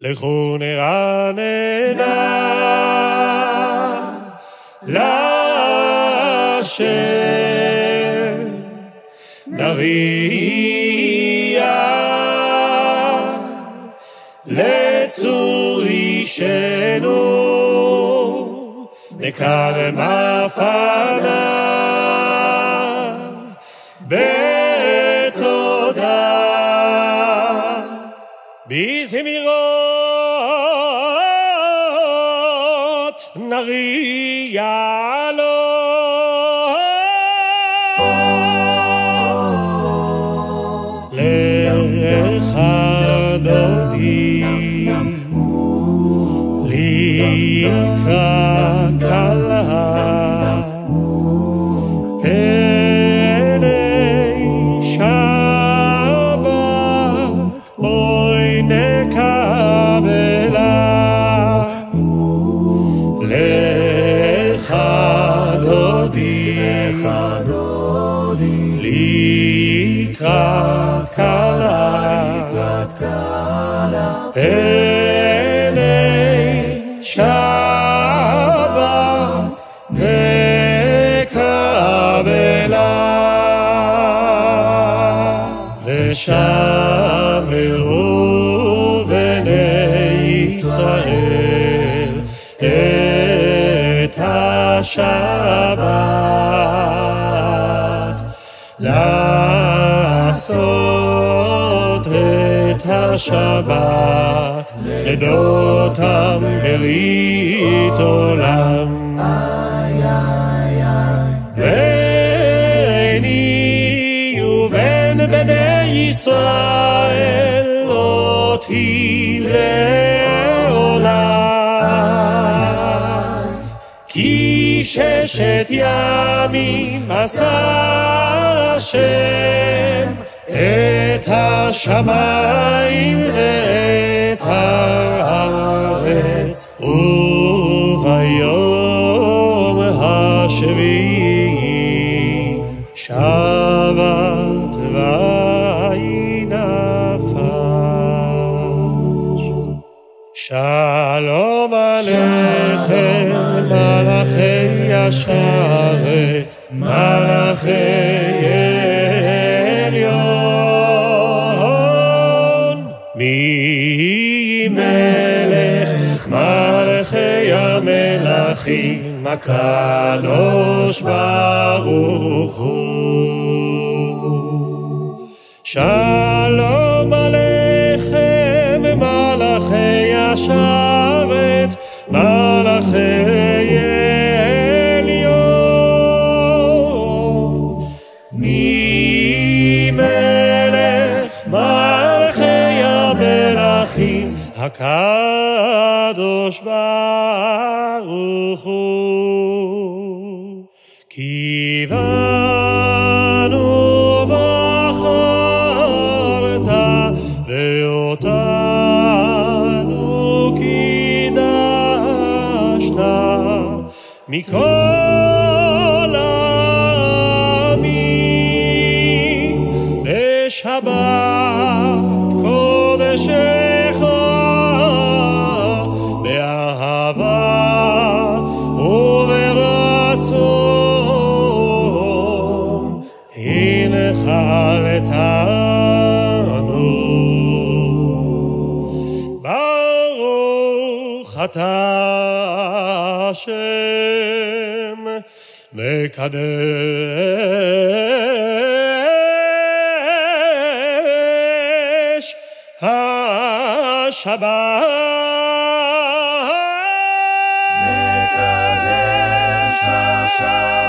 לכו נרננה להשם, נריע לצור אישנו, נקרם פניו בתודה, בזמירות נריע לו. לך דודי לקראת כלה, פני שבת בואי נקבלה. לך דודי לקראת כלה, פני שבת נקבלה. ושמרו בני ישראל את השבת, לעשות את השבת לדותם ברית עולם. ביני ובין בני ישראל לא תהיה לעולם, כי 6 ימים עשה השם את השמיים ואת הארץ, וביום השביעי שבת וינפש. שלום עליכם מלאכי השרת, מלאכי עליון. מי מלך מלאכי המלכים, הקדוש ברוך הוא. שלום עליכם מלאכי השרת, מלאכי עליון. מי מלך מלאכי המלכים, הקדוש ברוך הוא. כי בנו בחרת ואותנו קידשת מכל העמים בשבת קודשך, באהבה וברצון הנחלתנו. ברוך אתה השם מקדש השבת.